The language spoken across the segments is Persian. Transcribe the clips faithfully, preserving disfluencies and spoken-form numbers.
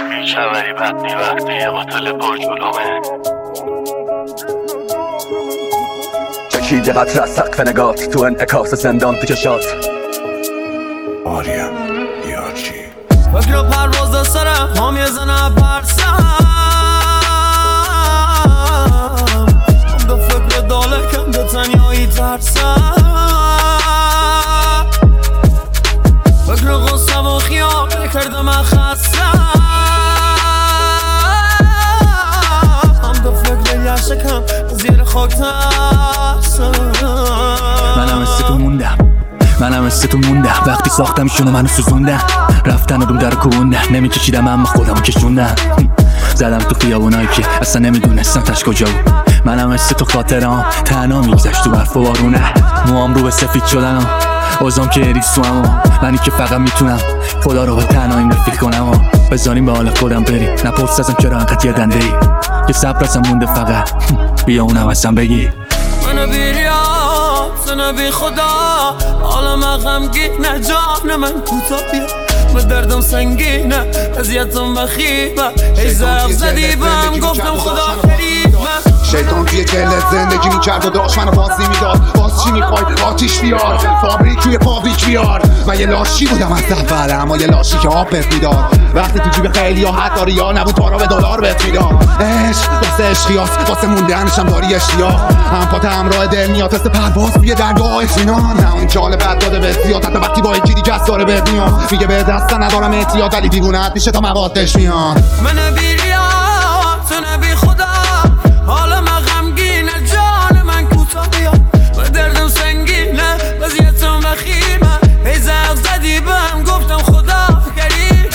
بیچوری وقتی وقتی یه قاتل پرجلومه چکیده قطر از سقف نگات تو انعکاس زندان تو چشات. آریم یارچی فکر پرواز سرم هم یه زنه پرسم هم به فکر دالکم به تنیایی ترسم فکر غصم و خیال کرده من خستم هم به فکر یشکم زیر خاک ترسم. منم مثل تو موندم منم مثل تو موندم وقتی ساختمشونو منو سوزوندم رفتن و دوم در کوندم نمیکشیدم اما خودمو کشوندم زدم تو خیابونایی که اصلا نمیدونستم تش کجا بود. منم مثل تو خاطرام تنها میگذشت تو برف و بارونه موام رو به سفید شدن و اوزام که اریسوام و منی که فقط میتونم خدا رو به تنهاییم رفیق کنم و بذاریم به حال خودم بریم نپرس ازم چرا انقدر یادنده ای که صبر ازم مونده فقط بیا اونم ازم بگی منو بیریاد سنو بی خدا حالا من غمگینه جان من کوتاهیه من دردم سنگینه اذیتم بخیبه ای زرق زدی بهم گفتم خدا قریبه. شیطان توی دلت زندگی میکرد و داشت منو باز نمیداد باز چی میخوای آتیش بیار فابریک توی فابریک بیار. من یه لاشی بودم از اول اما یه لاشی که آب بهت میداد وقتی تو جیب خیلی ها حتی ریا نبود پارا به دلار بهت میداد. عشق واسه عشقیاست واسه موندنشم داری اشتیاق هم پات همراه دل میاد تست پرواز توی درگاه اطمینان نه اون جال بد داده به زیاد حتی وقتی با یکی دیگه داره بهت میاد میگه به دست ندارم احتیاط ولی دیوونه‌ات میشه تا مقادش میاد. من بیریاد تو نبی خدا حالا من غمگینه جان من کوتاهیه من دردم سنگینه وضعیتم وخیمه ای زرق زدی بهم گفتم خدا قریبه.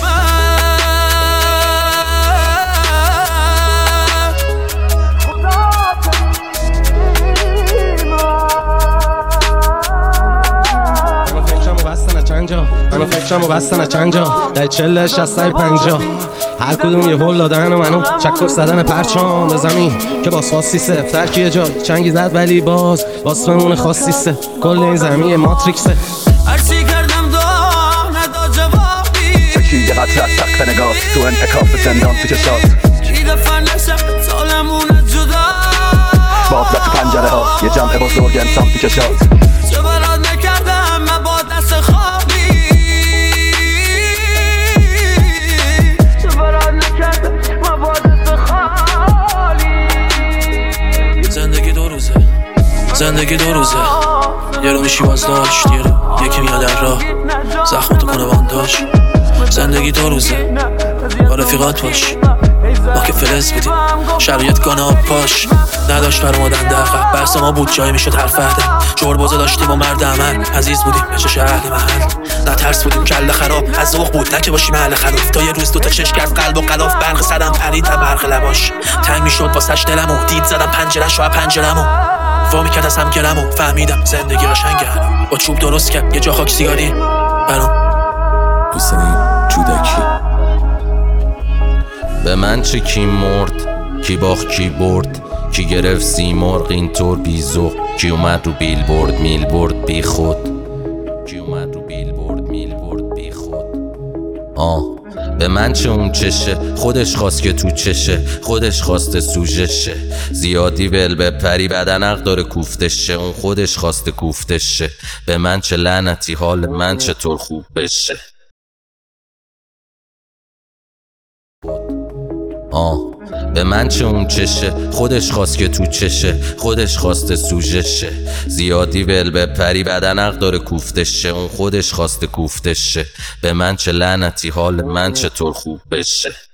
منو فکرمو بستن از چند جا منو فکرمو بستن از چند جا در چله شستای پنجا هر کدوم یه هول دادن و منو چکر زدن پرچام به زمین که باز خاصی سفتر که یه جا چنگی زد ولی باز باز بمونه خاصی سه کل این زمین ماتریکسه هرچی کردم دا ندا جوابی چکیده قطر از سقف نگات تو انعکاس زندان تو چشات. کی دفعه نشم سالمونه جدا باز تو پنجره ها یه جمع بزرگ انسان تو چشات. چه برات نکردم من با دست خوابی زندگی دو روزه یه رو میشی باز داشت یه رو یکی میاد در راه زخمتو کنه بانداش. زندگی دو روزه با رفیقات باش ما که فلز بودیم شرایط گانه پاش نداشت فرمودن دقیق بحث ما بود جایی میشد حرف فردم جور بازه داشتیم و مرد عمل عزیز بودیم بچه شهر محل نه ترس بودیم کله خراب از ذوق بود نه که باشیم اهل خلاف تا یه روز دوتا چشک از قلب و قلاف برق زدم پرید تا برق لباش تنگ میشد واسش دلمو دید زدم پنجره‌شو از پنجره‌مو وا میکرد از هم گرمو فهمیدم زندگی قشنگه با چوب درست کرد یه جا خاک سیگاری برام حسین جودکی. به من چه کی مرد کی باخت کی برد کی گرفت سیمرغ اینطور بیزوق کی اومد رو بیل برد میل برد بی خود کی اومد رو بیل برد میل برد بی خود. آه به من چه اون چشه خودش خواست که تو چشه خودش خواسته سوژشه زیادی ول بپری بدن حق داره کوفتشه اون خودش خواسته کوفتشه. به من چه لعنتی حال من چطور خوب بشه. آه به من چه اون چشه خودش خواست که تو چشه خودش خواسته سوژشه زیادی ول بپری بدن حق داره کوفتشه اون خودش خواسته کوفتشه. به من چه لعنتی حال من چطور خوب بشه.